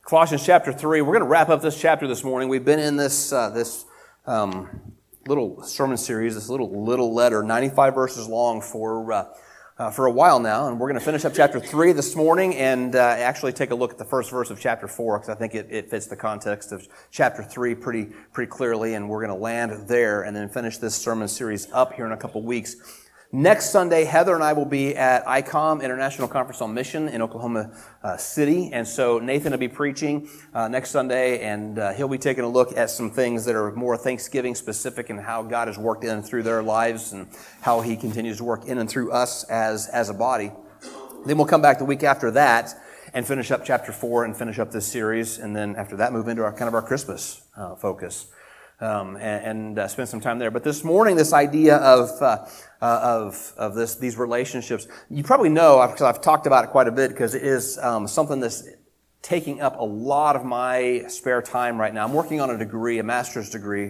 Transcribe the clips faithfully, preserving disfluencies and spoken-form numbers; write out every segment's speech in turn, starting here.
Colossians chapter three. We're going to wrap up this chapter this morning. We've been in this uh, this um, little sermon series, this little little letter, ninety-five verses long for uh, uh, for a while now, and we're going to finish up chapter three this morning and uh, actually take a look at the first verse of chapter four because I think it, it fits the context of chapter three pretty pretty clearly, and we're going to land there and then finish this sermon series up here in a couple weeks. Next Sunday, Heather and I will be at I COM, International Conference on Mission in Oklahoma uh, City. And so Nathan will be preaching uh, next Sunday, and uh, he'll be taking a look at some things that are more Thanksgiving specific and how God has worked in and through their lives and how He continues to work in and through us as, as a body. Then we'll come back the week after that and finish up chapter four and finish up this series. And then after that, move into our kind of our Christmas uh, focus. Um, and, and uh, spend some time there. But this morning, this idea of uh, uh, of of this these relationships, you probably know because I've talked about it quite a bit because it is um, something that's taking up a lot of my spare time right now. I'm working on a degree, a master's degree,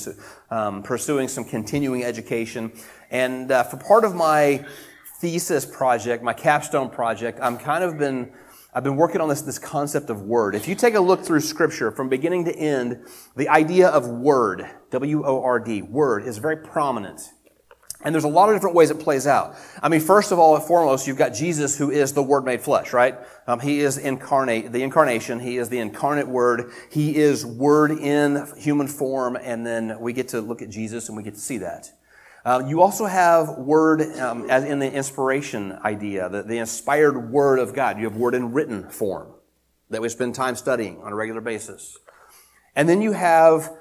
um, pursuing some continuing education, and uh, for part of my thesis project, my capstone project, I'm kind of been I've been working on this, this concept of word. If you take a look through Scripture from beginning to end, the idea of word, W O R D, word, is very prominent. And there's a lot of different ways it plays out. I mean, first of all and foremost, you've got Jesus who is the Word made flesh, right? Um, he is incarnate, the incarnation. He is the incarnate Word. He is Word in human form. And then we get to look at Jesus and we get to see that. Uh, you also have word um, as in the inspiration idea, the, the inspired word of God. You have word in written form that we spend time studying on a regular basis. And then you have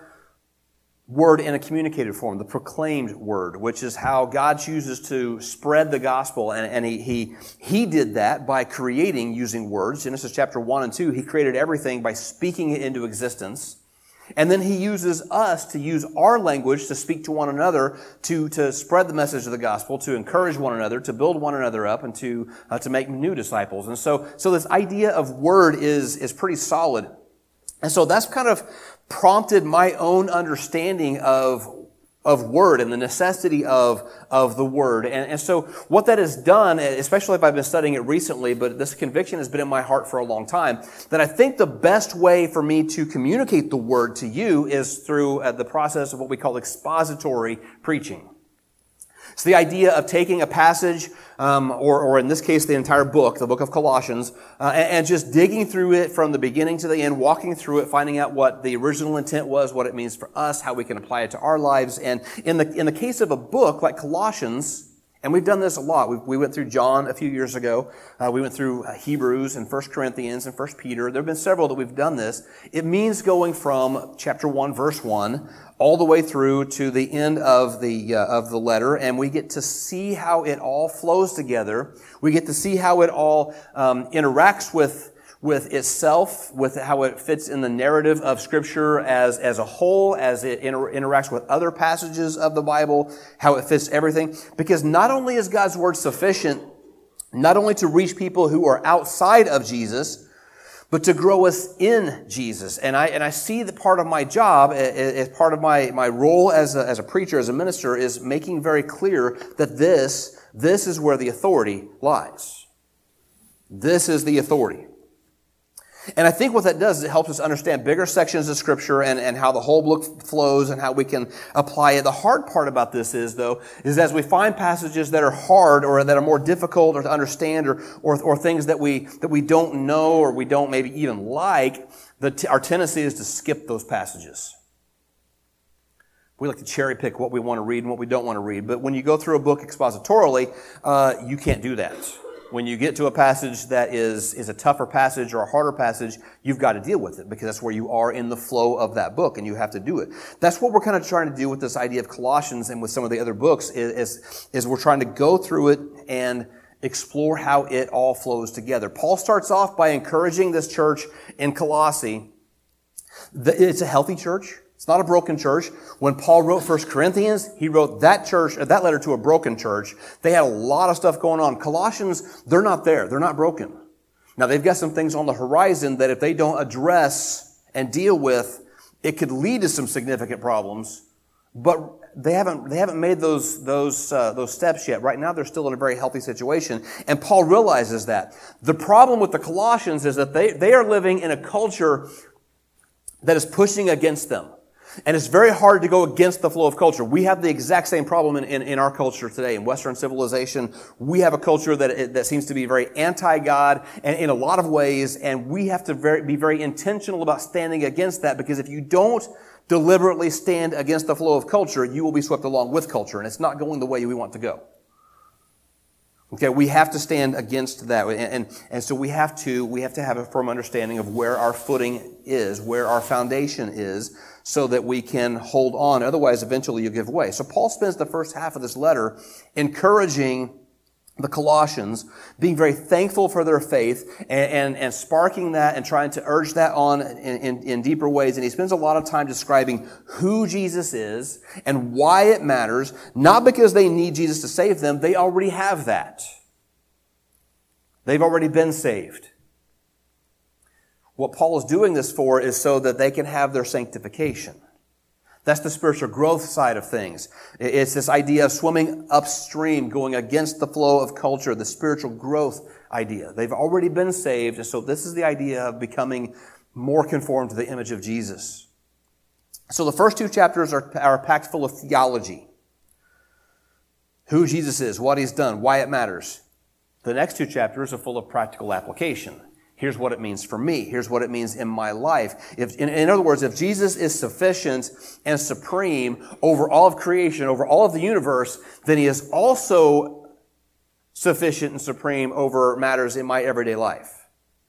word in a communicated form, the proclaimed word, which is how God chooses to spread the gospel. And, and he, he, he did that by creating using words. Genesis chapter one and two, He created everything by speaking it into existence. And then He uses us to use our language to speak to one another, to, to spread the message of the gospel, to encourage one another, to build one another up, and to, uh, to make new disciples. And so, so this idea of word is, is pretty solid. And so that's kind of prompted my own understanding of of word and the necessity of, of the word. And, and so what that has done, especially if I've been studying it recently, but this conviction has been in my heart for a long time, that I think the best way for me to communicate the word to you is through uh, the process of what we call expository preaching. It's the idea of taking a passage, um, or, or in this case, the entire book, the book of Colossians, uh, and, and just digging through it from the beginning to the end, walking through it, finding out what the original intent was, what it means for us, how we can apply it to our lives. And in the in the case of a book like Colossians, and we've done this a lot. We, we went through John a few years ago. Uh, we went through uh, Hebrews and First Corinthians and First Peter. There have been several that we've done this. It means going from chapter one, verse one, all the way through to the end of the uh, of the letter, and we get to see how it all flows together. We get to see how it all um, interacts with with itself, with how it fits in the narrative of Scripture as as a whole, as it inter- interacts with other passages of the Bible, how it fits everything. Because not only is God's Word sufficient, not only to reach people who are outside of Jesus, but to grow us in Jesus. And I and I see that part of my job, as part of my, my role as a, as a preacher, as a minister, is making very clear that this, this is where the authority lies. This is the authority. And I think what that does is it helps us understand bigger sections of Scripture and, and how the whole book flows and how we can apply it. The hard part about this is, though, is as we find passages that are hard or that are more difficult or to understand or or, or things that we that we don't know or we don't maybe even like, the t- our tendency is to skip those passages. We like to cherry pick what we want to read and what we don't want to read. But when you go through a book expositorily, uh, you can't do that. When you get to a passage that is, is a tougher passage or a harder passage, you've got to deal with it because that's where you are in the flow of that book and you have to do it. That's what we're kind of trying to do with this idea of Colossians and with some of the other books is, is, is we're trying to go through it and explore how it all flows together. Paul starts off by encouraging this church in Colossae. It's a healthy church. It's not a broken church. When Paul wrote First Corinthians, he wrote that church, that letter to a broken church. They had a lot of stuff going on. Colossians, they're not there. They're not broken. Now, they've got some things on the horizon that if they don't address and deal with, it could lead to some significant problems. But they haven't they haven't made those those uh, those steps yet. Right now, they're still in a very healthy situation, and Paul realizes that. The problem with the Colossians is that they they are living in a culture that is pushing against them. And it's very hard to go against the flow of culture. We have the exact same problem in, in, in our culture today. In Western civilization, we have a culture that that seems to be very anti-God and in a lot of ways, and we have to very, be very intentional about standing against that, because if you don't deliberately stand against the flow of culture, you will be swept along with culture, and it's not going the way we want to go. Okay, we have to stand against that, and, and and so we have to we have to have a firm understanding of where our footing is, where our foundation is, so that we can hold on. Otherwise, eventually you give way. So Paul spends the first half of this letter encouraging the Colossians, being very thankful for their faith, and, and, and sparking that and trying to urge that on in, in, in deeper ways. And he spends a lot of time describing who Jesus is and why it matters, not because they need Jesus to save them. They already have that. They've already been saved. What Paul is doing this for is so that they can have their sanctification. That's the spiritual growth side of things. It's this idea of swimming upstream, going against the flow of culture, the spiritual growth idea. They've already been saved, and so this is the idea of becoming more conformed to the image of Jesus. So the first two chapters are, are packed full of theology. Who Jesus is, what He's done, why it matters. The next two chapters are full of practical application. Here's what it means for me. Here's what it means in my life. If, in, in other words, if Jesus is sufficient and supreme over all of creation, over all of the universe, then He is also sufficient and supreme over matters in my everyday life.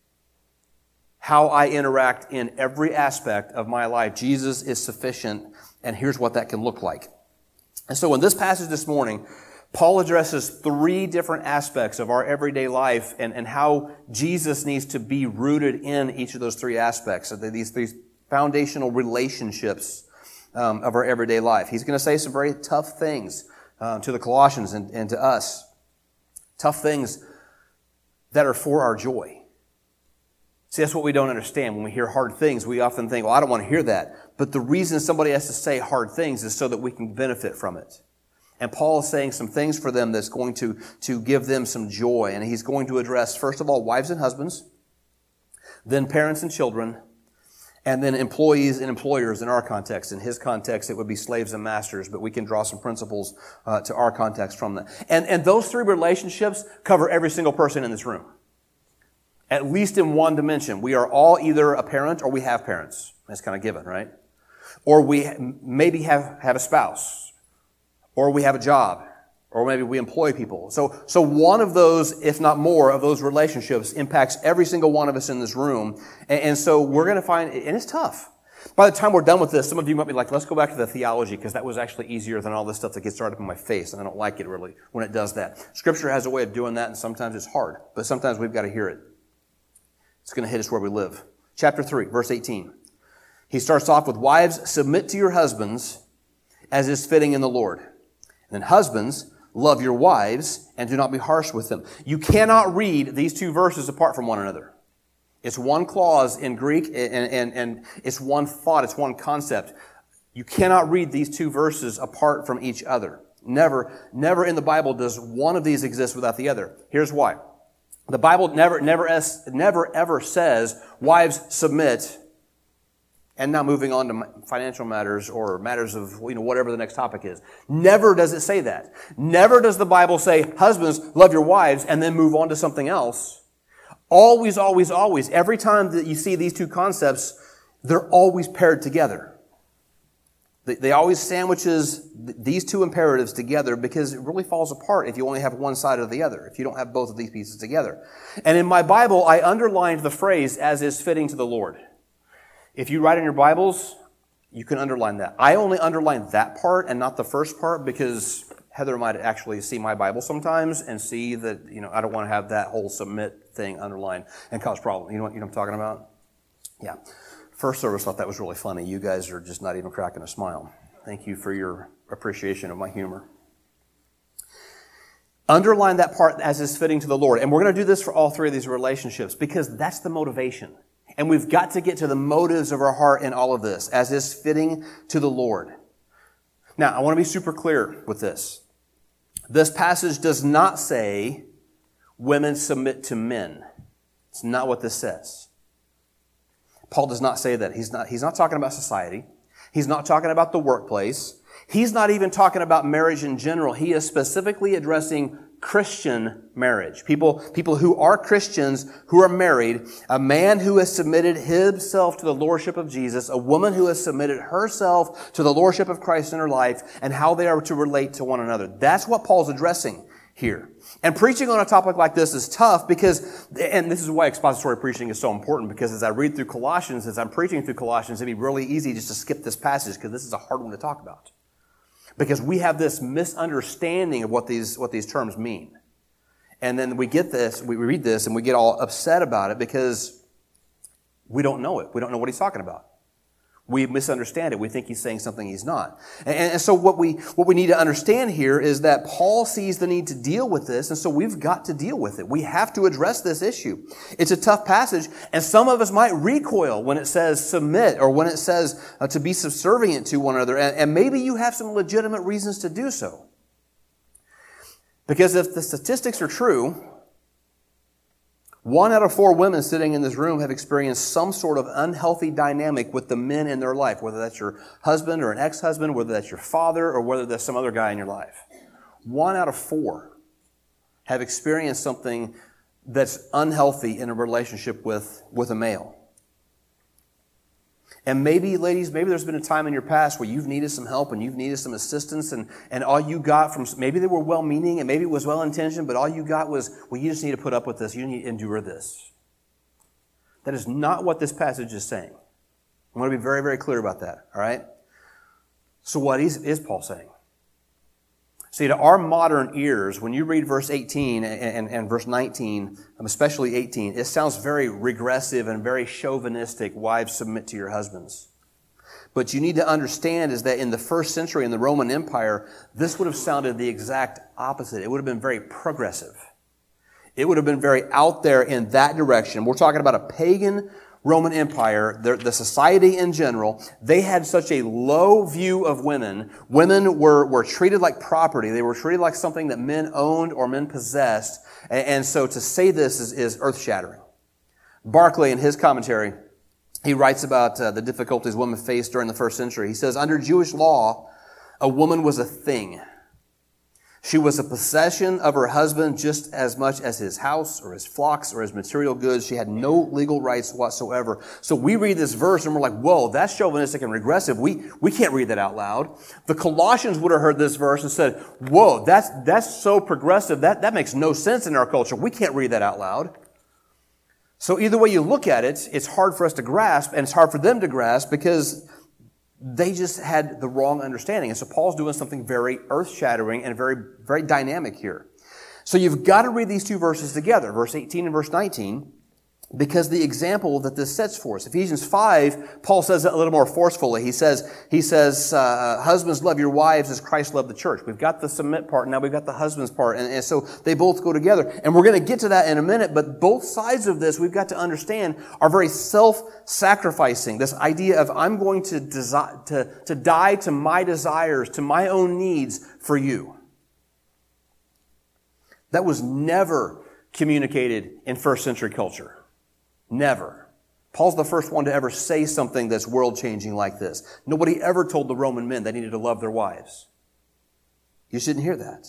How I interact in every aspect of my life, Jesus is sufficient, and here's what that can look like. And so in this passage this morning, Paul addresses three different aspects of our everyday life and, and how Jesus needs to be rooted in each of those three aspects, so these, these foundational relationships um, of our everyday life. He's going to say some very tough things uh, to the Colossians and, and to us. Tough things that are for our joy. See, that's what we don't understand. When we hear hard things, we often think, well, I don't want to hear that. But the reason somebody has to say hard things is so that we can benefit from it. And Paul is saying some things for them that's going to, to give them some joy. And he's going to address, first of all, wives and husbands, then parents and children, and then employees and employers in our context. In his context, it would be slaves and masters, but we can draw some principles uh, to our context from that. And, and those three relationships cover every single person in this room. At least in one dimension. We are all either a parent or we have parents. That's kind of given, right? Or we maybe have, have a spouse. Or we have a job, or maybe we employ people. So, so one of those, if not more, of those relationships impacts every single one of us in this room. And, and so we're going to find, and it's tough. By the time we're done with this, some of you might be like, let's go back to the theology, because that was actually easier than all this stuff that gets started up in my face, and I don't like it really when it does that. Scripture has a way of doing that, and sometimes it's hard, but sometimes we've got to hear it. It's going to hit us where we live. Chapter three, verse eighteen. He starts off with, wives, submit to your husbands as is fitting in the Lord. And then husbands, love your wives and do not be harsh with them. You cannot read these two verses apart from one another. It's one clause in Greek and, and, and it's one thought, it's one concept. You cannot read these two verses apart from each other. Never, never in the Bible does one of these exist without the other. Here's why. The Bible never, never, never ever says, wives submit. And now moving on to financial matters or matters of, you know, whatever the next topic is. Never does it say that. Never does the Bible say, husbands, love your wives, and then move on to something else. Always, always, always. Every time that you see these two concepts, they're always paired together. They, they always sandwiches these two imperatives together because it really falls apart if you only have one side or the other, if you don't have both of these pieces together. And in my Bible, I underlined the phrase, as is fitting to the Lord. If you write in your Bibles, you can underline that. I only underline that part and not the first part because Heather might actually see my Bible sometimes and see that, you know, I don't want to have that whole submit thing underlined and cause problems. You know what, you know what I'm talking about? Yeah. First service thought that was really funny. You guys are just not even cracking a smile. Thank you for your appreciation of my humor. Underline that part as is fitting to the Lord. And we're going to do this for all three of these relationships because that's the motivation. And we've got to get to the motives of our heart in all of this, as is fitting to the Lord. Now, I want to be super clear with this. This passage does not say women submit to men. It's not what this says. Paul does not say that. He's not, he's not talking about society. He's not talking about the workplace. He's not even talking about marriage in general. He is specifically addressing Christian marriage. People, people who are Christians, who are married, a man who has submitted himself to the lordship of Jesus, a woman who has submitted herself to the lordship of Christ in her life, and how they are to relate to one another. That's what Paul's addressing here. And preaching on a topic like this is tough because, and this is why expository preaching is so important, because as I read through Colossians, as I'm preaching through Colossians, it'd be really easy just to skip this passage because this is a hard one to talk about. Because we have this misunderstanding of what these, what these terms mean. And then we get this, we read this, and we get all upset about it because we don't know it. We don't know what he's talking about. We misunderstand it. We think he's saying something he's not. And, and so what we, what we need to understand here is that Paul sees the need to deal with this, and so we've got to deal with it. We have to address this issue. It's a tough passage, and some of us might recoil when it says submit, or when it says uh, to be subservient to one another, and, and maybe you have some legitimate reasons to do so. Because if the statistics are true, one out of four women sitting in this room have experienced some sort of unhealthy dynamic with the men in their life, whether that's your husband or an ex-husband, whether that's your father, or whether that's some other guy in your life. One out of four have experienced something that's unhealthy in a relationship with, with a male. And maybe, ladies, maybe there's been a time in your past where you've needed some help and you've needed some assistance, and, and all you got from, maybe they were well-meaning and maybe it was well-intentioned, but all you got was, well, you just need to put up with this. You need to endure this. That is not what this passage is saying. I want to be very, very clear about that, all right? So what is, is Paul saying? See, to our modern ears, when you read verse eighteen and, and, and verse nineteen, especially eighteen, it sounds very regressive and very chauvinistic. Wives, submit to your husbands. But you need to understand is that in the first century in the Roman Empire, this would have sounded the exact opposite. It would have been very progressive. It would have been very out there in that direction. We're talking about a pagan Roman Empire, the, the society in general. They had such a low view of women. Women were, were treated like property. They were treated like something that men owned or men possessed. And, and so to say this is, is earth-shattering. Barclay, in his commentary, he writes about uh, the difficulties women faced during the first century. He says, under Jewish law, a woman was a thing. She was a possession of her husband just as much as his house or his flocks or his material goods. She had no legal rights whatsoever. So we read this verse and we're like, whoa, that's chauvinistic and regressive. We, we can't read that out loud. The Colossians would have heard this verse and said, whoa, that's, that's so progressive. That, that makes no sense in our culture. We can't read that out loud. So either way you look at it, it's hard for us to grasp, and it's hard for them to grasp because they just had the wrong understanding. And so Paul's doing something very earth-shattering and very, very dynamic here. So you've got to read these two verses together, verse eighteen and verse nineteen, because the example that this sets for us. Ephesians five, Paul says it a little more forcefully. He says, he says, uh, husbands, love your wives as Christ loved the church. We've got the submit part, now we've got the husbands part. And, and so they both go together. And we're going to get to that in a minute, but both sides of this, we've got to understand, are very self-sacrificing. This idea of I'm going to, desi- to, to die to my desires, to my own needs for you. That was never communicated in first century culture. Never. Paul's the first one to ever say something that's world-changing like this. Nobody ever told the Roman men they needed to love their wives. You shouldn't hear that.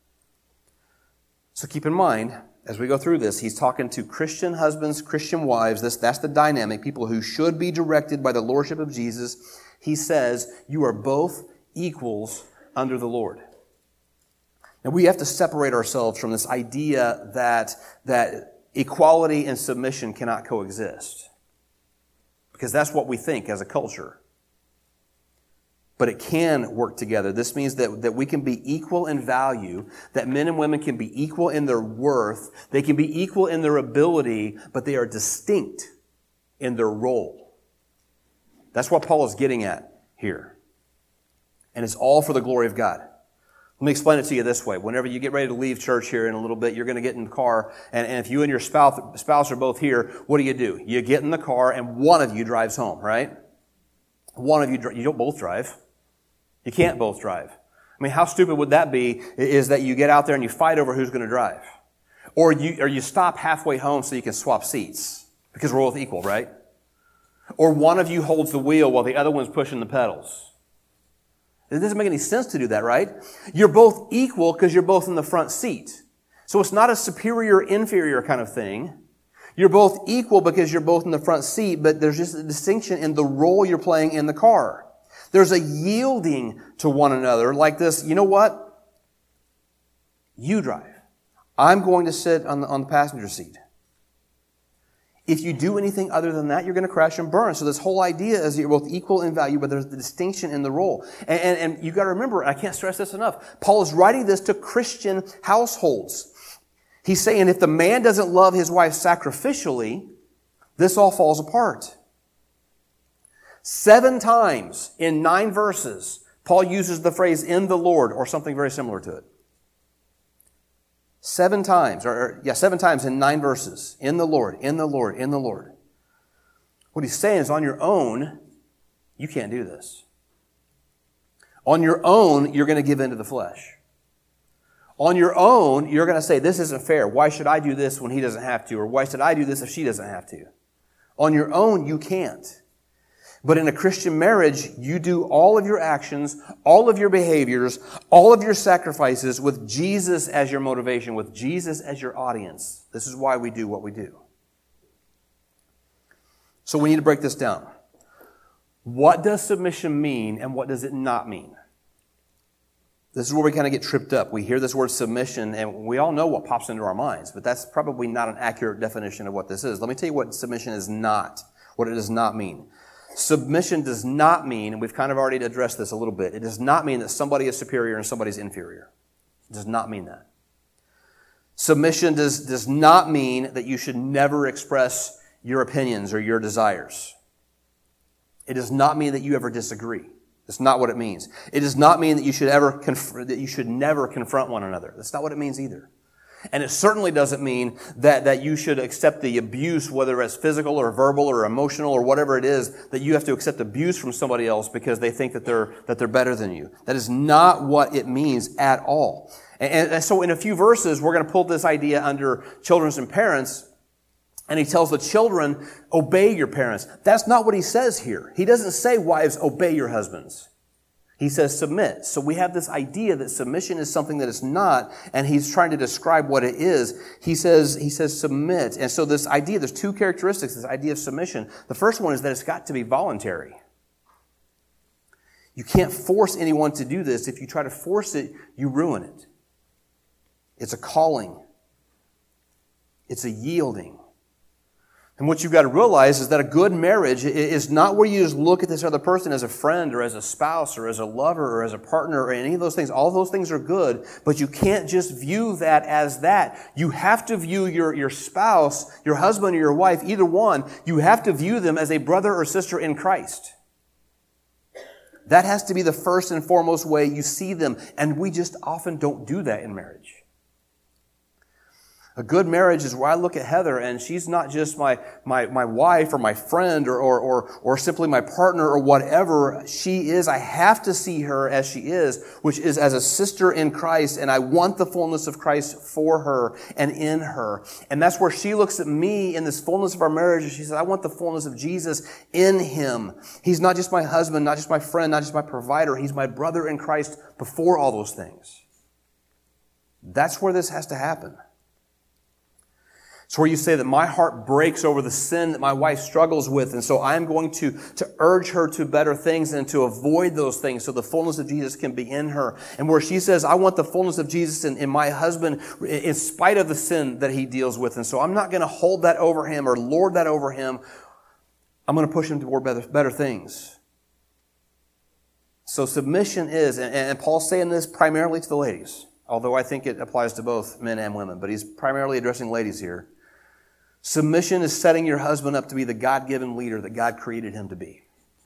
So keep in mind, as we go through this, he's talking to Christian husbands, Christian wives. This, that's the dynamic. People who should be directed by the lordship of Jesus. He says, you are both equals under the Lord. Now we have to separate ourselves from this idea that, that equality and submission cannot coexist. Because that's what we think as a culture. But it can work together. This means that, that we can be equal in value, that men and women can be equal in their worth, they can be equal in their ability, but they are distinct in their role. That's what Paul is getting at here. And it's all for the glory of God. Let me explain it to you this way. Whenever you get ready to leave church here in a little bit, you're going to get in the car, and, and if you and your spouse, spouse are both here, what do you do? You get in the car, and one of you drives home, right? One of you, you don't both drive. You can't both drive. I mean, how stupid would that be, is that you get out there and you fight over who's going to drive? Or you, or you stop halfway home so you can swap seats, because we're both equal, right? Or one of you holds the wheel while the other one's pushing the pedals. It doesn't make any sense to do that, right? You're both equal because you're both in the front seat. So it's not a superior, inferior kind of thing. You're both equal because you're both in the front seat, but there's just a distinction in the role you're playing in the car. There's a yielding to one another like this. You know what? You drive. I'm going to sit on the, on the passenger seat. If you do anything other than that, you're going to crash and burn. So this whole idea is you're both equal in value, but there's the distinction in the role. And, and, and you've got to remember, I can't stress this enough, Paul is writing this to Christian households. He's saying if the man doesn't love his wife sacrificially, this all falls apart. Seven times in nine verses, Paul uses the phrase "in the Lord" or something very similar to it. Seven times, or, or yeah, seven times in nine verses. In the Lord, in the Lord, in the Lord. What he's saying is on your own, you can't do this. On your own, you're going to give in to the flesh. On your own, you're going to say, this isn't fair. Why should I do this when he doesn't have to? Or why should I do this if she doesn't have to? On your own, you can't. But in a Christian marriage, you do all of your actions, all of your behaviors, all of your sacrifices with Jesus as your motivation, with Jesus as your audience. This is why we do what we do. So we need to break this down. What does submission mean and what does it not mean? This is where we kind of get tripped up. We hear this word submission and we all know what pops into our minds, but that's probably not an accurate definition of what this is. Let me tell you what submission is not, what it does not mean. Submission does not mean, and we've kind of already addressed this a little bit, it does not mean that somebody is superior and somebody's inferior. It does not mean that. Submission does, does not mean that you should never express your opinions or your desires. It does not mean that you ever disagree. That's not what it means. It does not mean that you should ever conf- that you should never confront one another. That's not what it means either. And it certainly doesn't mean that, that you should accept the abuse, whether it's physical or verbal or emotional or whatever it is, that you have to accept abuse from somebody else because they think that they're, that they're better than you. That is not what it means at all. And, and so in a few verses, we're going to pull this idea under children and parents, and he tells the children, obey your parents. That's not what he says here. He doesn't say, wives, obey your husbands. He says submit. So we have this idea that submission is something that it's not, and he's trying to describe what it is. He says, he says submit. And so this idea, there's two characteristics, this idea of submission. The first one is that it's got to be voluntary. You can't force anyone to do this. If you try to force it, you ruin it. It's a calling. It's a yielding. And what you've got to realize is that a good marriage is not where you just look at this other person as a friend or as a spouse or as a lover or as a partner or any of those things. All those things are good, but you can't just view that as that. You have to view your, your spouse, your husband or your wife, either one, you have to view them as a brother or sister in Christ. That has to be the first and foremost way you see them, and we just often don't do that in marriage. A good marriage is where I look at Heather and she's not just my, my, my wife or my friend or, or, or, or simply my partner or whatever she is. I have to see her as she is, which is as a sister in Christ, and I want the fullness of Christ for her and in her. And that's where she looks at me in this fullness of our marriage and she says, I want the fullness of Jesus in him. He's not just my husband, not just my friend, not just my provider. He's my brother in Christ before all those things. That's where this has to happen. It's where you say that my heart breaks over the sin that my wife struggles with, and so I'm going to, to urge her to better things and to avoid those things so the fullness of Jesus can be in her. And where she says, I want the fullness of Jesus in, in my husband in spite of the sin that he deals with, and so I'm not going to hold that over him or lord that over him. I'm going to push him toward better, better things. So submission is, and, and Paul's saying this primarily to the ladies, although I think it applies to both men and women, but he's primarily addressing ladies here. Submission is setting your husband up to be the God-given leader that God created him to be.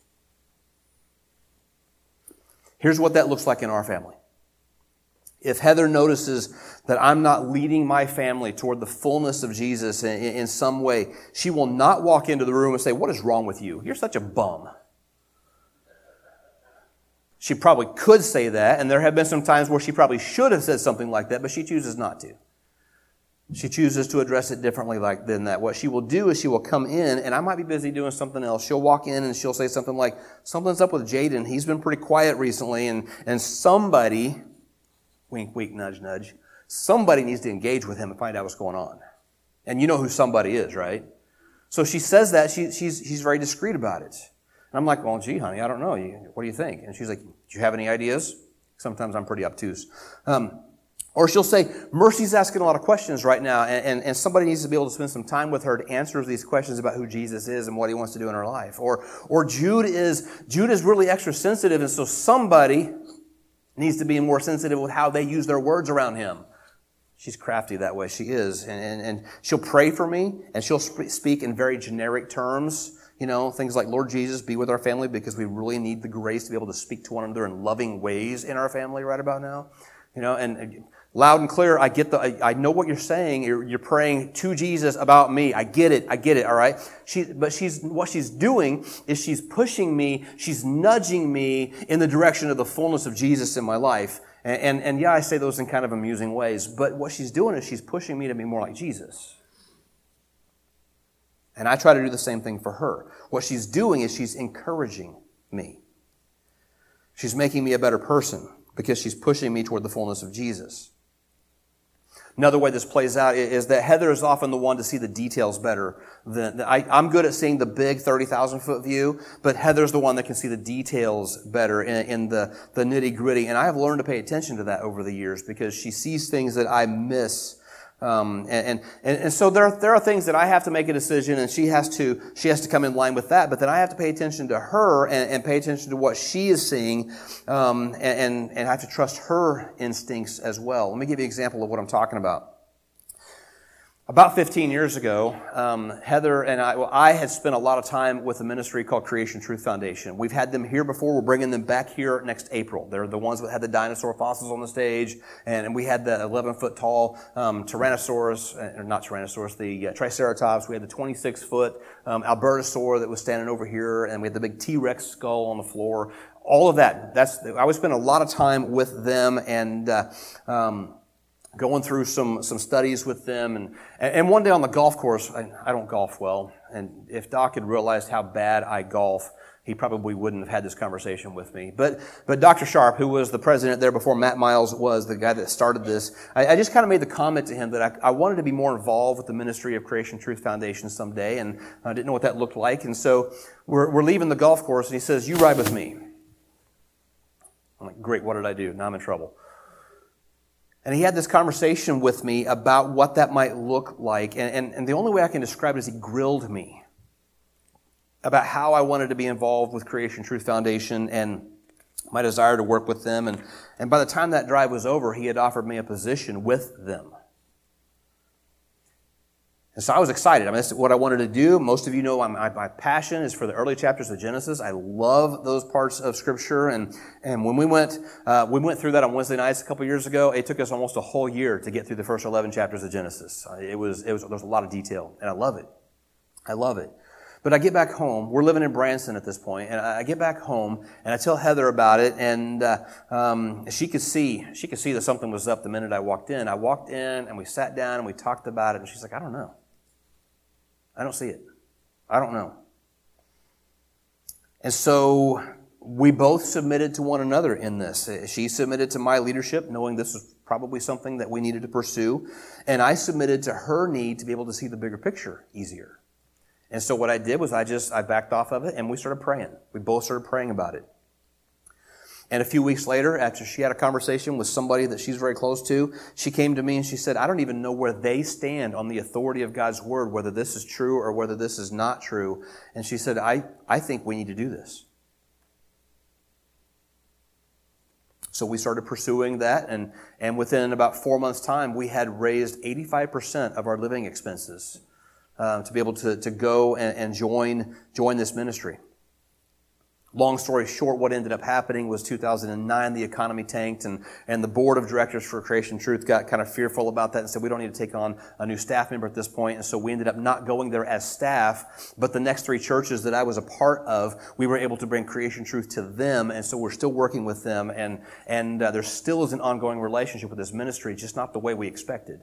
Here's what that looks like in our family. If Heather notices that I'm not leading my family toward the fullness of Jesus in, in some way, she will not walk into the room and say, what is wrong with you? You're such a bum. She probably could say that, and there have been some times where she probably should have said something like that, but she chooses not to. She chooses to address it differently like than that. What she will do is she will come in, and I might be busy doing something else. She'll walk in and she'll say something like, something's up with Jaden. He's been pretty quiet recently, and, and somebody, wink, wink, nudge, nudge, somebody needs to engage with him and find out what's going on. And you know who somebody is, right? So she says that. She, she's, she's very discreet about it. And I'm like, well, gee, honey, I don't know. What do you think? And she's like, do you have any ideas? Sometimes I'm pretty obtuse. Um, Or she'll say, Mercy's asking a lot of questions right now, and, and, and somebody needs to be able to spend some time with her to answer these questions about who Jesus is and what he wants to do in her life. Or, or Jude is, Jude is really extra sensitive, and so somebody needs to be more sensitive with how they use their words around him. She's crafty that way. She is. And, and, and she'll pray for me, and she'll sp- speak in very generic terms. You know, things like, Lord Jesus, be with our family, because we really need the grace to be able to speak to one another in loving ways in our family right about now. You know, and, and loud and clear, I get the, I, I know what you're saying. You're, you're praying to Jesus about me. I get it. I get it. All right. She, but she's, what she's doing is she's pushing me. She's nudging me in the direction of the fullness of Jesus in my life. And, and, and yeah, I say those in kind of amusing ways, but what she's doing is she's pushing me to be more like Jesus. And I try to do the same thing for her. What she's doing is she's encouraging me. She's making me a better person because she's pushing me toward the fullness of Jesus. Another way this plays out is that Heather is often the one to see the details better than I, I'm good at seeing the big thirty thousand foot view, but Heather's the one that can see the details better in, in the, the nitty gritty. And I have learned to pay attention to that over the years because she sees things that I miss. Um, and, and, and so there, there are things that I have to make a decision, and she has to, she has to come in line with that. But then I have to pay attention to her and, and pay attention to what she is seeing, um, and, and, and I have to trust her instincts as well. Let me give you an example of what I'm talking about. About fifteen years ago, um, Heather and I, well, I had spent a lot of time with a ministry called Creation Truth Foundation. We've had them here before. We're bringing them back here next April. They're the ones that had the dinosaur fossils on the stage, and, and we had the eleven foot tall um, Tyrannosaurus, uh, not Tyrannosaurus, the uh, Triceratops. We had the twenty-six foot um, Albertosaur that was standing over here, and we had the big T-Rex skull on the floor. All of that. That's I would spend a lot of time with them, and uh, um, going through some, some studies with them. And, and one day on the golf course, I, I don't golf well. And if Doc had realized how bad I golf, he probably wouldn't have had this conversation with me. But, but Doctor Sharp, who was the president there before Matt Miles was the guy that started this, I, I just kind of made the comment to him that I, I wanted to be more involved with the ministry of Creation Truth Foundation someday, and I didn't know what that looked like. And so we're, we're leaving the golf course, and he says, "You ride with me." I'm like, great, what did I do? Now I'm in trouble. And he had this conversation with me about what that might look like. And, and, and the only way I can describe it is he grilled me about how I wanted to be involved with Creation Truth Foundation and my desire to work with them. And, and by the time that drive was over, he had offered me a position with them. And so I was excited. I mean, that's what I wanted to do. Most of you know my, my passion is for the early chapters of Genesis. I love those parts of Scripture. And, and when we went, uh, we went through that on Wednesday nights a couple years ago, it took us almost a whole year to get through the first eleven chapters of Genesis. It was, it was, there was a lot of detail, and I love it. I love it. But I get back home. We're living in Branson at this point, and I get back home and I tell Heather about it, and uh, um, she could see, she could see that something was up the minute I walked in. I walked in and we sat down and we talked about it, and she's like, "I don't know. I don't see it. I don't know." And so we both submitted to one another in this. She submitted to my leadership, knowing this was probably something that we needed to pursue. And I submitted to her need to be able to see the bigger picture easier. And so what I did was I just, I backed off of it and we started praying. We both started praying about it. And a few weeks later, after she had a conversation with somebody that she's very close to, she came to me and she said, "I don't even know where they stand on the authority of God's Word, whether this is true or whether this is not true." And she said, I, I think we need to do this. So we started pursuing that, and, and within about four months' time, we had raised eighty-five percent of our living expenses uh, to be able to, to go and, and join, join this ministry. Long story short, what ended up happening was two thousand nine, the economy tanked, and, and the board of directors for Creation Truth got kind of fearful about that and said, we don't need to take on a new staff member at this point. And so we ended up not going there as staff, but the next three churches that I was a part of, we were able to bring Creation Truth to them. And so we're still working with them. And, and uh, there still is an ongoing relationship with this ministry, just not the way we expected.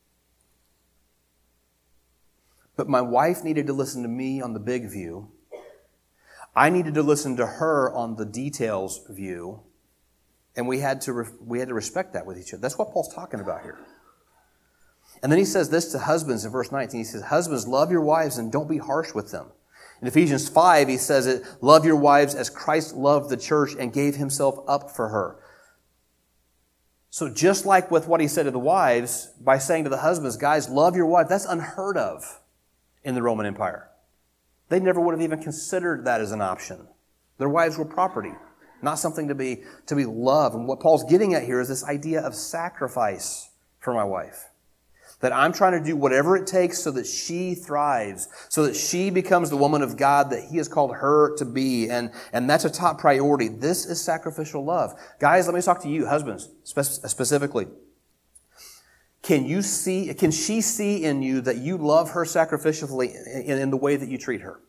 But my wife needed to listen to me on the big view. I needed to listen to her on the details view, and we had to re- we had to respect that with each other. That's what Paul's talking about here. And then he says this to husbands in verse nineteen. He says, husbands, love your wives and don't be harsh with them. In Ephesians five, he says it, love your wives as Christ loved the church and gave himself up for her. So just like with what he said to the wives, by saying to the husbands, guys, love your wife, that's unheard of in the Roman Empire. They never would have even considered that as an option. Their wives were property, not something to be, to be loved. And what Paul's getting at here is this idea of sacrifice for my wife. That I'm trying to do whatever it takes so that she thrives, so that she becomes the woman of God that he has called her to be. And, and that's a top priority. This is sacrificial love. Guys, let me talk to you, husbands, spe- specifically. Can you see, can she see in you that you love her sacrificially in, in the way that you treat her?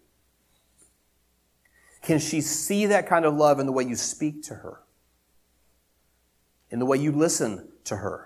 Can she see that kind of love in the way you speak to her? In the way you listen to her?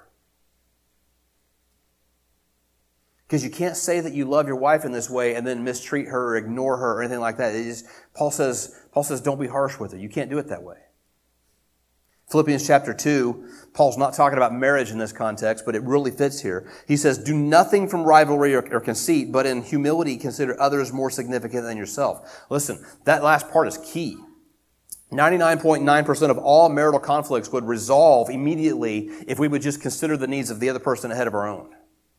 Because you can't say that you love your wife in this way and then mistreat her or ignore her or anything like that. It is, Paul says, Paul says, don't be harsh with her. You can't do it that way. Philippians chapter two, Paul's not talking about marriage in this context, but it really fits here. He says, do nothing from rivalry or, or conceit, but in humility consider others more significant than yourself. Listen, that last part is key. ninety-nine point nine percent of all marital conflicts would resolve immediately if we would just consider the needs of the other person ahead of our own.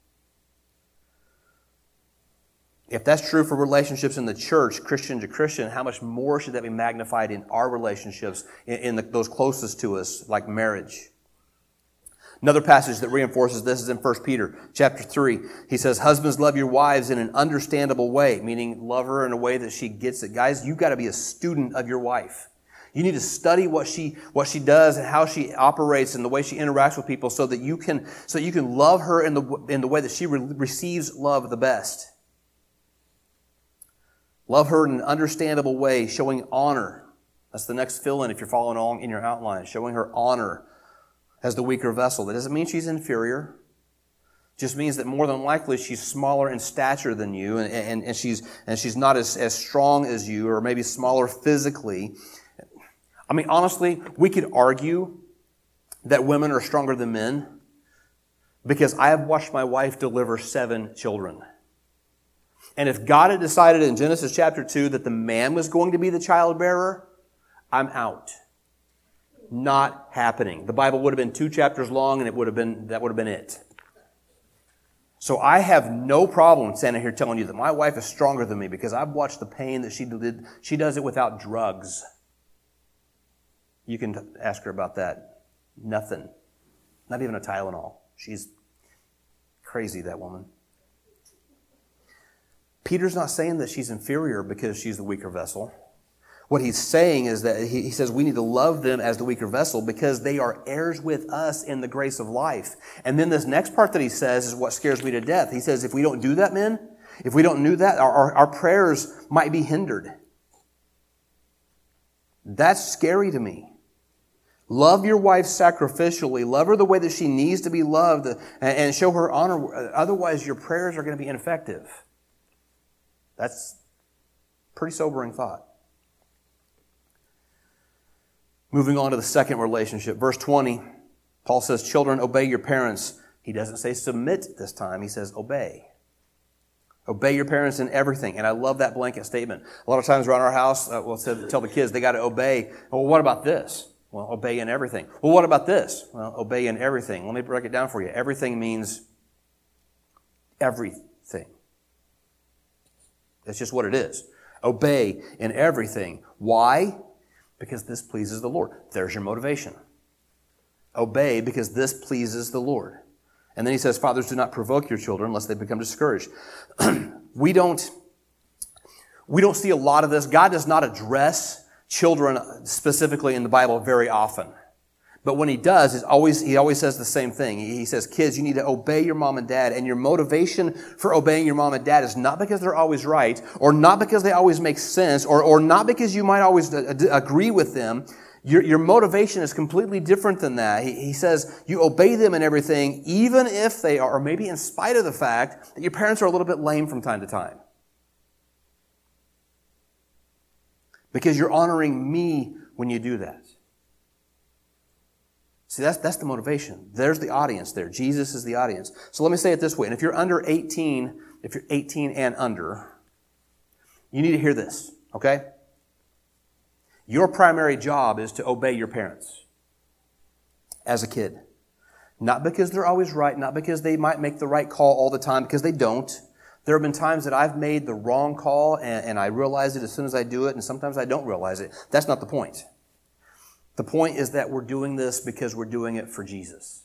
If that's true for relationships in the church, Christian to Christian, how much more should that be magnified in our relationships, in, in the, those closest to us, like marriage? Another passage that reinforces this is in First Peter chapter three. He says, husbands, love your wives in an understandable way, meaning love her in a way that she gets it. Guys, you've got to be a student of your wife. You need to study what she what she does and how she operates and the way she interacts with people, so that you can so you can love her in the in the way that she re- receives love the best. Love her in an understandable way, showing honor. That's the next fill-in if you're following along in your outline. Showing her honor as the weaker vessel. That doesn't mean she's inferior. It just means that more than likely she's smaller in stature than you, and, and, and she's and she's not as, as strong as you, or maybe smaller physically. I mean, honestly, we could argue that women are stronger than men, because I have watched my wife deliver seven children. And if God had decided in Genesis chapter two that the man was going to be the childbearer, I'm out. Not happening. The Bible would have been two chapters long, and it would have been that would have been it. So I have no problem standing here telling you that my wife is stronger than me, because I've watched the pain that she did. She does it without drugs. You can ask her about that. Nothing. Not even a Tylenol. She's crazy, that woman. Peter's not saying that she's inferior because she's the weaker vessel. What he's saying is that he, he says we need to love them as the weaker vessel because they are heirs with us in the grace of life. And then this next part that he says is what scares me to death. He says if we don't do that, men, if we don't do that, our, our, our prayers might be hindered. That's scary to me. Love your wife sacrificially. Love her the way that she needs to be loved, and, and show her honor. Otherwise, your prayers are going to be ineffective. That's a pretty sobering thought. Moving on to the second relationship. Verse twenty, Paul says, children, obey your parents. He doesn't say submit this time. He says obey. Obey your parents in everything. And I love that blanket statement. A lot of times around our house, uh, we'll tell the kids they got to obey. Well, what about this? Well, obey in everything. Well, what about this? Well, obey in everything. Let me break it down for you. Everything means everything. That's just what it is. Obey in everything. Why? Because this pleases the Lord. There's your motivation. Obey because this pleases the Lord. And then he says, fathers, do not provoke your children lest they become discouraged. we don't, we don't see a lot of this. God does not address children specifically in the Bible very often. But when he does, it's always, he always says the same thing. He says, kids, you need to obey your mom and dad. And your motivation for obeying your mom and dad is not because they're always right, or not because they always make sense, or, or not because you might always agree with them. Your, your motivation is completely different than that. He, he says you obey them in everything, even if they are, or maybe in spite of the fact that your parents are a little bit lame from time to time. Because you're honoring me when you do that. See, that's, that's the motivation. There's the audience there. Jesus is the audience. So let me say it this way. And if you're under eighteen, if you're eighteen and under, you need to hear this, okay? Your primary job is to obey your parents as a kid. Not because they're always right, not because they might make the right call all the time, because they don't. There have been times that I've made the wrong call and, and I realize it as soon as I do it, and sometimes I don't realize it. That's not the point. The point is that we're doing this because we're doing it for Jesus.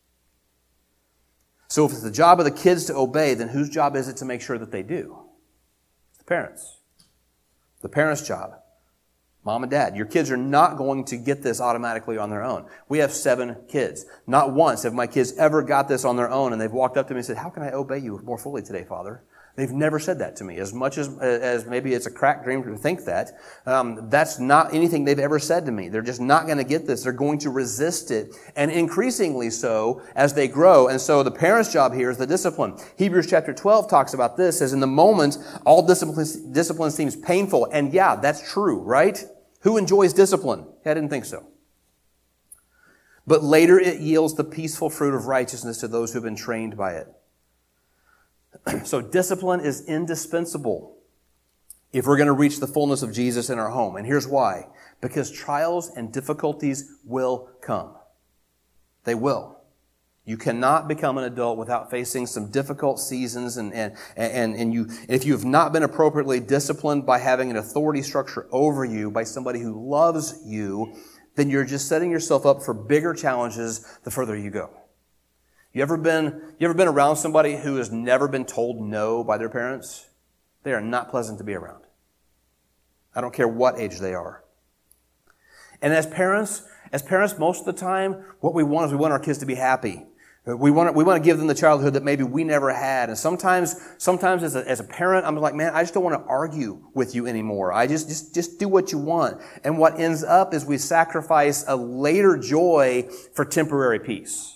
So if it's the job of the kids to obey, then whose job is it to make sure that they do? It's the parents. The parents' job. Mom and dad. Your kids are not going to get this automatically on their own. We have seven kids. Not once have my kids ever got this on their own and they've walked up to me and said, how can I obey you more fully today, Father? They've never said that to me. As much as as maybe it's a crack dream to think that, um, that's not anything they've ever said to me. They're just not going to get this. They're going to resist it, and increasingly so as they grow. And so the parent's job here is the discipline. Hebrews chapter twelve talks about this, says in the moment, all discipline, discipline seems painful. And yeah, that's true, right? Who enjoys discipline? I didn't think so. But later it yields the peaceful fruit of righteousness to those who have been trained by it. So discipline is indispensable if we're going to reach the fullness of Jesus in our home. And here's why. Because trials and difficulties will come. They will. You cannot become an adult without facing some difficult seasons. And, and, and, and you, if you have not been appropriately disciplined by having an authority structure over you, by somebody who loves you, then you're just setting yourself up for bigger challenges the further you go. You ever been, you ever been around somebody who has never been told no by their parents? They are not pleasant to be around. I don't care what age they are. And as parents, as parents, most of the time, what we want is we want our kids to be happy. We want to, we want to give them the childhood that maybe we never had. And sometimes, sometimes as a, as a parent, I'm like, man, I just don't want to argue with you anymore. I just, just, just do what you want. And what ends up is we sacrifice a later joy for temporary peace.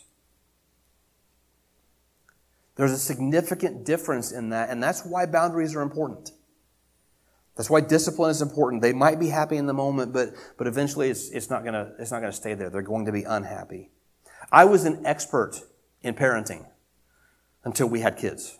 There's a significant difference in that, and that's why boundaries are important. That's why discipline is important. They might be happy in the moment, but but eventually it's it's not gonna it's not gonna stay there. They're going to be unhappy. I was an expert in parenting until we had kids.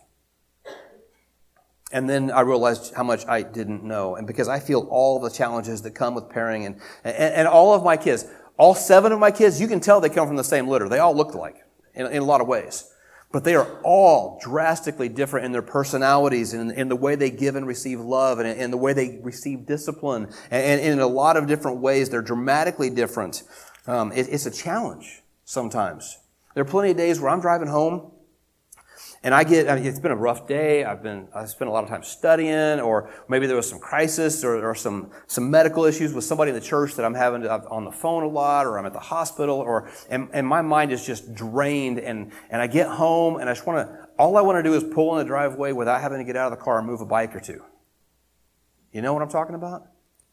And then I realized how much I didn't know. And because I feel all the challenges that come with parenting and, and, and all of my kids, all seven of my kids, you can tell they come from the same litter. They all look alike in, in a lot of ways. But they are all drastically different in their personalities and in the way they give and receive love and in the way they receive discipline. And in a lot of different ways, they're dramatically different. Um, it, it's a challenge sometimes. There are plenty of days where I'm driving home and I get, I mean, it's been a rough day. I've been, I spent a lot of time studying, or maybe there was some crisis or, or some, some medical issues with somebody in the church that I'm having to, I'm on the phone a lot, or I'm at the hospital, or, and, and my mind is just drained. And, and I get home and I just want to, all I want to do is pull in the driveway without having to get out of the car and move a bike or two. You know what I'm talking about?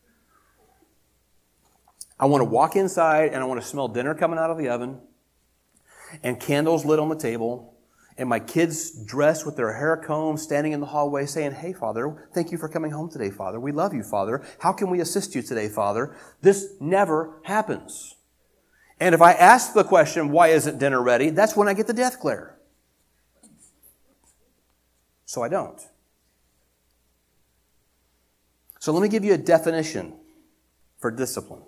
I want to walk inside and I want to smell dinner coming out of the oven and candles lit on the table. And my kids dressed with their hair combed, standing in the hallway saying, hey, Father, thank you for coming home today, Father. We love you, Father. How can we assist you today, Father? This never happens. And if I ask the question, why isn't dinner ready? That's when I get the death glare. So I don't. So let me give you a definition for discipline.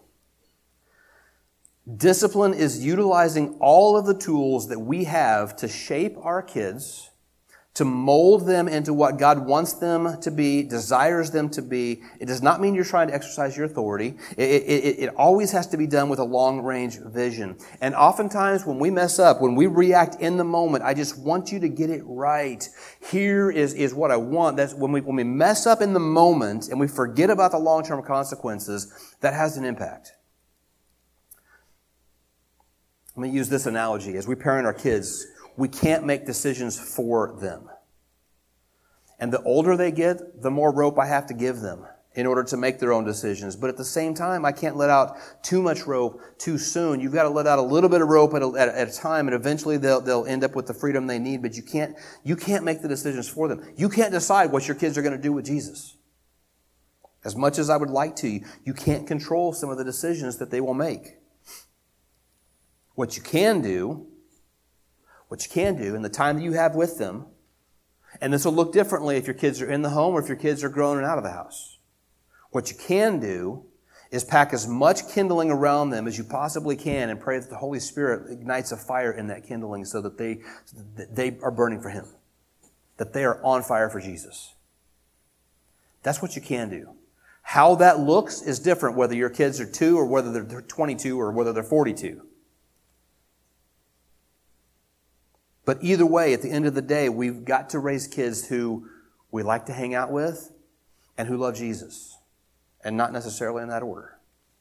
Discipline is utilizing all of the tools that we have to shape our kids, to mold them into what God wants them to be, desires them to be. It does not mean you're trying to exercise your authority. It, it, it always has to be done with a long-range vision. And oftentimes when we mess up, when we react in the moment, I just want you to get it right. Here is, is what I want. That's when we, when we mess up in the moment and we forget about the long-term consequences, that has an impact. Let me use this analogy. As we parent our kids, we can't make decisions for them. And the older they get, the more rope I have to give them in order to make their own decisions. But at the same time, I can't let out too much rope too soon. You've got to let out a little bit of rope at a, at a, at a time, and eventually they'll, they'll end up with the freedom they need. But you can't, you can't make the decisions for them. You can't decide what your kids are going to do with Jesus. As much as I would like to, you can't control some of the decisions that they will make. What you can do What you can do in the time that you have with them, and this will look differently if your kids are in the home or if your kids are grown and out of the house. What you can do is pack as much kindling around them as you possibly can and pray that the Holy Spirit ignites a fire in that kindling so that they, that they are burning for Him, that they are on fire for Jesus. That's what you can do. How that looks is different whether your kids are two or whether they're twenty-two or whether they're forty-two. But either way, at the end of the day, we've got to raise kids who we like to hang out with and who love Jesus. And not necessarily in that order.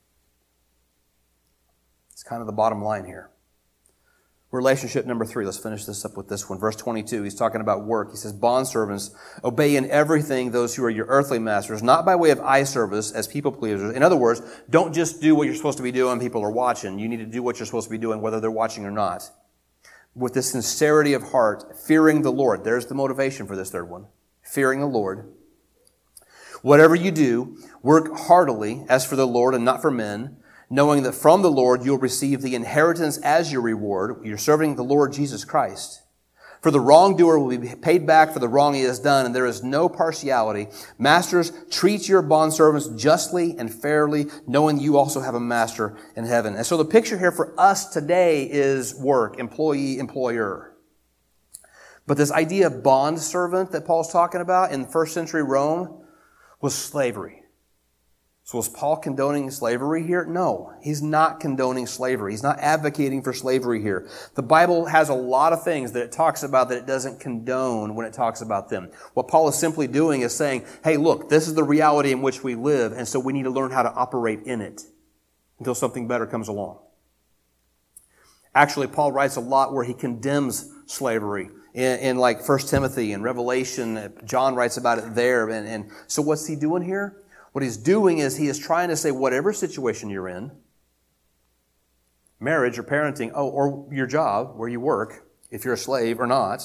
It's kind of the bottom line here. Relationship number three. Let's finish this up with this one. Verse twenty-two, he's talking about work. He says, bondservants, obey in everything those who are your earthly masters, not by way of eye service as people pleasers. In other words, don't just do what you're supposed to be doing when people are watching. You need to do what you're supposed to be doing whether they're watching or not. With the sincerity of heart, fearing the Lord. There's the motivation for this third one. Fearing the Lord. Whatever you do, work heartily as for the Lord and not for men, knowing that from the Lord you'll receive the inheritance as your reward. You're serving the Lord Jesus Christ. For the wrongdoer will be paid back for the wrong he has done, and there is no partiality. Masters, treat your bondservants justly and fairly, knowing you also have a master in heaven. And so the picture here for us today is work, employee, employer. But this idea of bondservant that Paul's talking about in first century Rome was slavery. So is Paul condoning slavery here? No, he's not condoning slavery. He's not advocating for slavery here. The Bible has a lot of things that it talks about that it doesn't condone when it talks about them. What Paul is simply doing is saying, hey, look, this is the reality in which we live, and so we need to learn how to operate in it until something better comes along. Actually, Paul writes a lot where he condemns slavery. In, in like First Timothy and Revelation, John writes about it there. And, and so what's he doing here? What he's doing is he is trying to say whatever situation you're in, marriage or parenting, oh, or your job where you work, if you're a slave or not,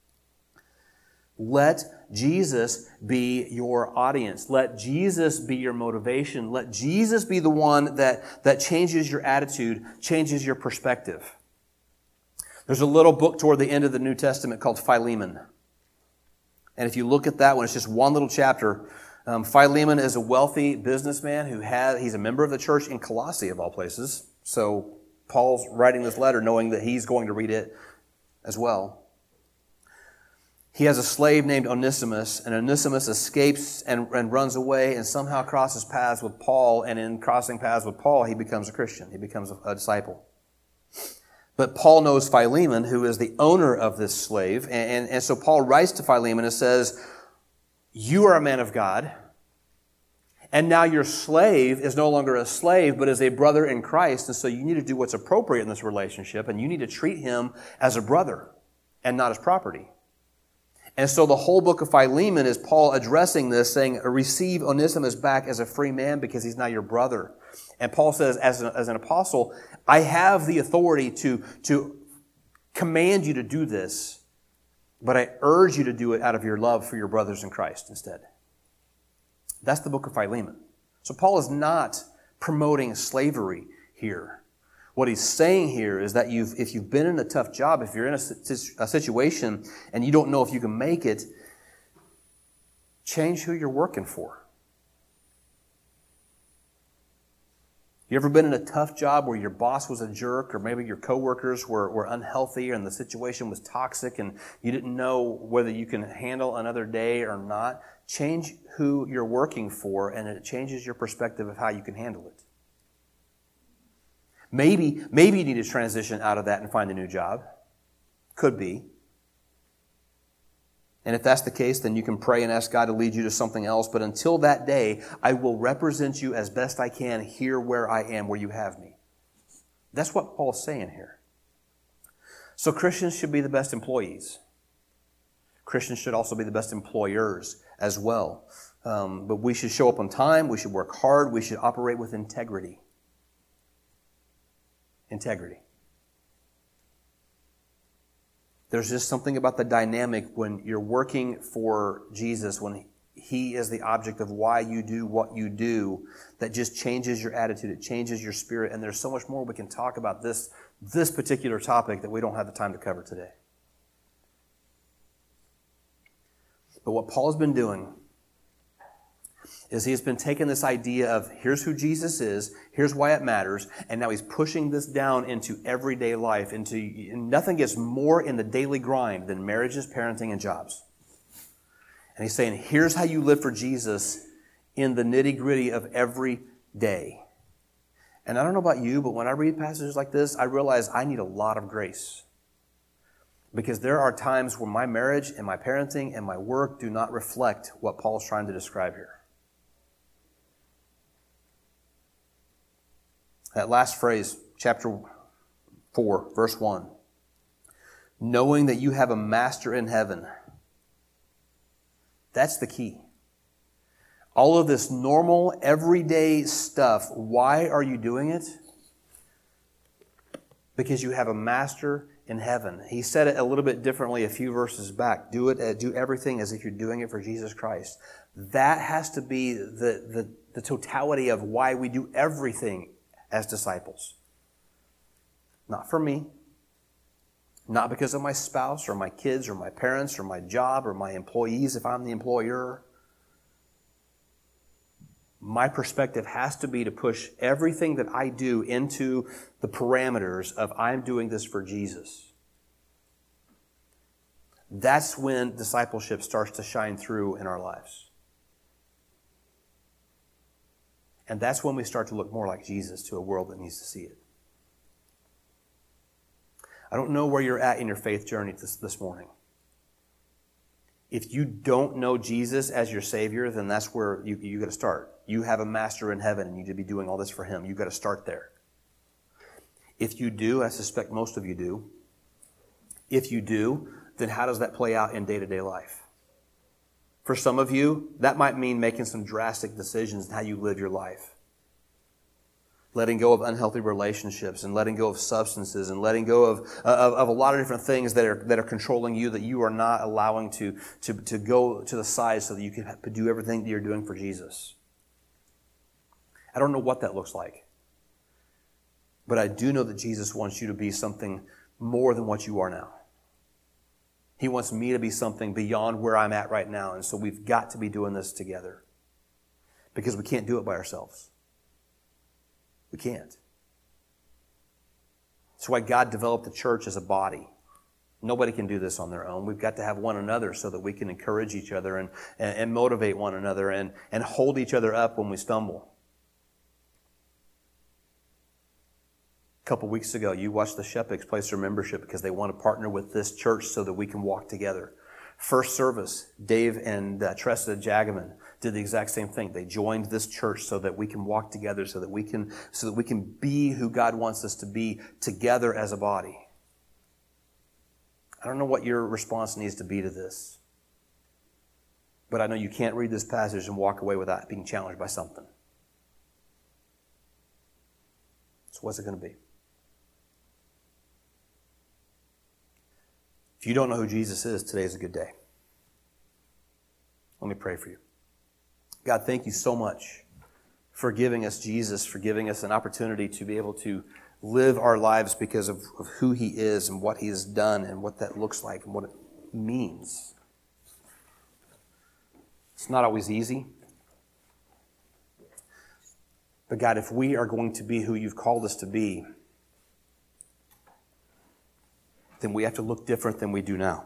let Jesus be your audience. Let Jesus be your motivation. Let Jesus be the one that, that changes your attitude, changes your perspective. There's a little book toward the end of the New Testament called Philemon. And if you look at that one, it's just one little chapter. Um, Philemon is a wealthy businessman who has, he's a member of the church in Colossae of all places. So Paul's writing this letter knowing that he's going to read it as well. He has a slave named Onesimus, and Onesimus escapes and, and runs away and somehow crosses paths with Paul, and in crossing paths with Paul, he becomes a Christian. He becomes a, a disciple. But Paul knows Philemon, who is the owner of this slave, and, and, and so Paul writes to Philemon and says, you are a man of God, and now your slave is no longer a slave, but is a brother in Christ, and so you need to do what's appropriate in this relationship, and you need to treat him as a brother and not as property. And so the whole book of Philemon is Paul addressing this, saying, receive Onesimus back as a free man because he's now your brother. And Paul says, as an, as an apostle, I have the authority to, to command you to do this, but I urge you to do it out of your love for your brothers in Christ instead. That's the book of Philemon. So Paul is not promoting slavery here. What he's saying here is that you've, if you've been in a tough job, if you're in a, a situation and you don't know if you can make it, change who you're working for. You ever been in a tough job where your boss was a jerk, or maybe your coworkers were, were unhealthy and the situation was toxic and you didn't know whether you can handle another day or not? Change who you're working for and it changes your perspective of how you can handle it. Maybe, maybe you need to transition out of that and find a new job. Could be. And if that's the case, then you can pray and ask God to lead you to something else. But until that day, I will represent you as best I can here where I am, where you have me. That's what Paul's saying here. So Christians should be the best employees. Christians should also be the best employers as well. Um, but we should show up on time. We should work hard. We should operate with integrity. Integrity. There's just something about the dynamic when you're working for Jesus, when He is the object of why you do what you do, that just changes your attitude, it changes your spirit, and there's so much more we can talk about this, this particular topic that we don't have the time to cover today. But what Paul's been doing is he has been taking this idea of here's who Jesus is, here's why it matters, and now he's pushing this down into everyday life, into nothing gets more in the daily grind than marriages, parenting, and jobs. And he's saying, here's how you live for Jesus in the nitty-gritty of every day. And I don't know about you, but when I read passages like this, I realize I need a lot of grace. Because there are times when my marriage and my parenting and my work do not reflect what Paul's trying to describe here. That last phrase, chapter four, verse one. Knowing that you have a master in heaven. That's the key. All of this normal, everyday stuff, why are you doing it? Because you have a master in heaven. He said it a little bit differently a few verses back. Do it, uh, do everything as if you're doing it for Jesus Christ. That has to be the, the, the totality of why we do everything as disciples. Not for me. Not because of my spouse or my kids or my parents or my job or my employees if I'm the employer. My perspective has to be to push everything that I do into the parameters of I'm doing this for Jesus. That's when discipleship starts to shine through in our lives. And that's when we start to look more like Jesus to a world that needs to see it. I don't know where you're at in your faith journey this, this morning. If you don't know Jesus as your Savior, then that's where you, you got to start. You have a master in heaven and you need to be doing all this for Him. You've got to start there. If you do, I suspect most of you do. If you do, then how does that play out in day-to-day life? For some of you, that might mean making some drastic decisions in how you live your life. Letting go of unhealthy relationships and letting go of substances and letting go of, of, of a lot of different things that are, that are controlling you that you are not allowing to, to, to go to the side so that you can do everything that you're doing for Jesus. I don't know what that looks like. But I do know that Jesus wants you to be something more than what you are now. He wants me to be something beyond where I'm at right now. And so we've got to be doing this together. Because we can't do it by ourselves. We can't. That's why God developed the church as a body. Nobody can do this on their own. We've got to have one another so that we can encourage each other and, and, and motivate one another and, and hold each other up when we stumble. A couple weeks ago, you watched the Shepix place their membership because they want to partner with this church so that we can walk together. First service, Dave and uh, Tressa Jagaman did the exact same thing. They joined this church so that we can walk together, so that we can, so that we can be who God wants us to be together as a body. I don't know what your response needs to be to this, but I know you can't read this passage and walk away without being challenged by something. So what's it going to be? If you don't know who Jesus is, today is a good day. Let me pray for you. God, thank you so much for giving us Jesus, for giving us an opportunity to be able to live our lives because of, of who He is and what He has done and what that looks like and what it means. It's not always easy. But God, if we are going to be who you've called us to be, then we have to look different than we do now.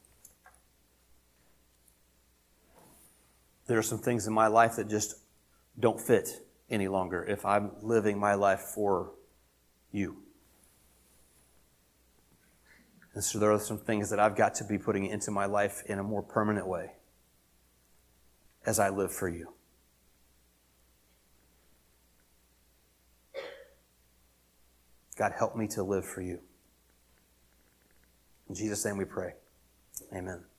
There are some things in my life that just don't fit any longer if I'm living my life for you. And so there are some things that I've got to be putting into my life in a more permanent way as I live for you. God, help me to live for you. In Jesus' name we pray. Amen.